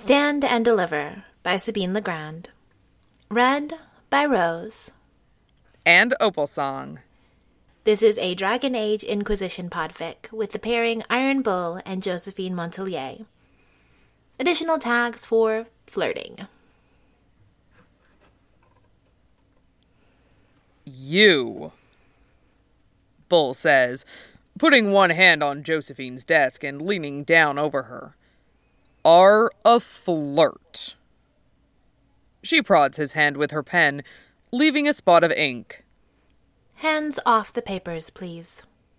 Stand and Deliver by Sabine Legrand. Read by Rose. And Opal Song. This is a Dragon Age Inquisition podfic with the pairing Iron Bull and Josephine Montelier. Additional tags for flirting. You, Bull says, putting one hand on Josephine's desk and leaning down over her, are a flirt. She prods his hand with her pen, leaving a spot of ink. Hands off the papers, please.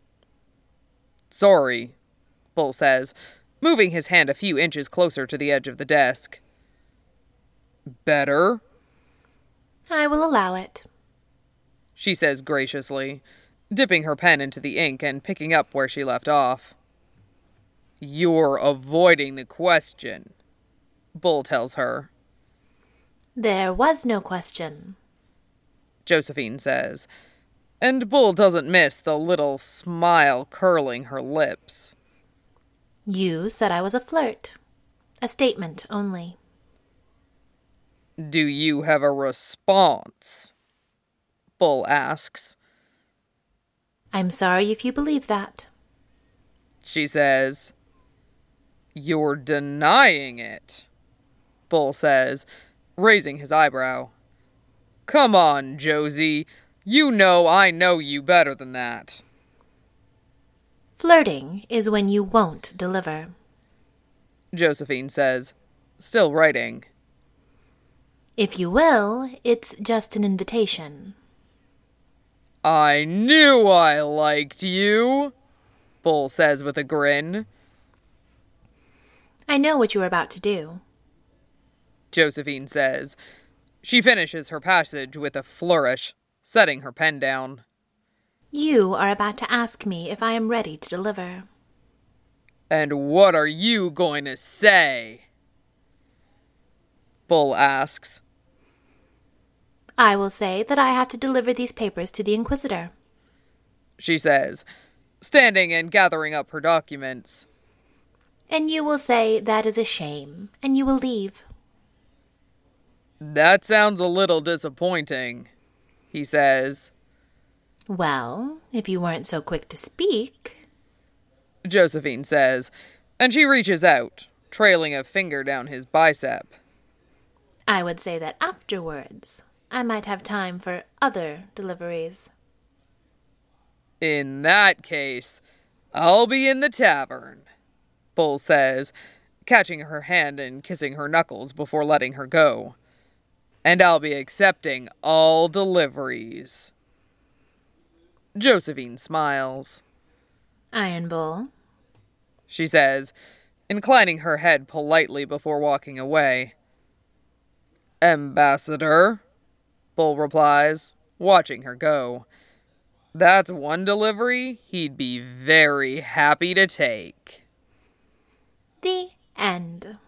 Sorry, Bull says, moving his hand a few inches closer to the edge of the desk. Better? I will allow it, she says graciously, dipping her pen into the ink and picking up where she left off. You're avoiding the question, Bull tells her. There was no question, Josephine says, and Bull doesn't miss the little smile curling her lips. You said I was a flirt. A statement only. Do you have a response? Bull asks. I'm sorry if you believe that, she says. You're denying it, Bull says, raising his eyebrow. Come on, Josie. You know I know you better than that. Flirting is when you won't deliver, Josephine says, still writing. If you will, it's just an invitation. I knew I liked you, Bull says with a grin. I know what you are about to do, Josephine says. She finishes her passage with a flourish, setting her pen down. You are about to ask me if I am ready to deliver. And what are you going to say? Bull asks. I will say that I have to deliver these papers to the Inquisitor, she says, standing and gathering up her documents. And you will say that is a shame, and you will leave. That sounds a little disappointing, he says. Well, if you weren't so quick to speak, Josephine says, and she reaches out, trailing a finger down his bicep. I would say that afterwards I might have time for other deliveries. In that case, I'll be in the tavern, Bull says, catching her hand and kissing her knuckles before letting her go. And I'll be accepting all deliveries. Josephine smiles. Iron Bull, she says, inclining her head politely before walking away. Ambassador, Bull replies, watching her go. That's one delivery he'd be very happy to take. The end.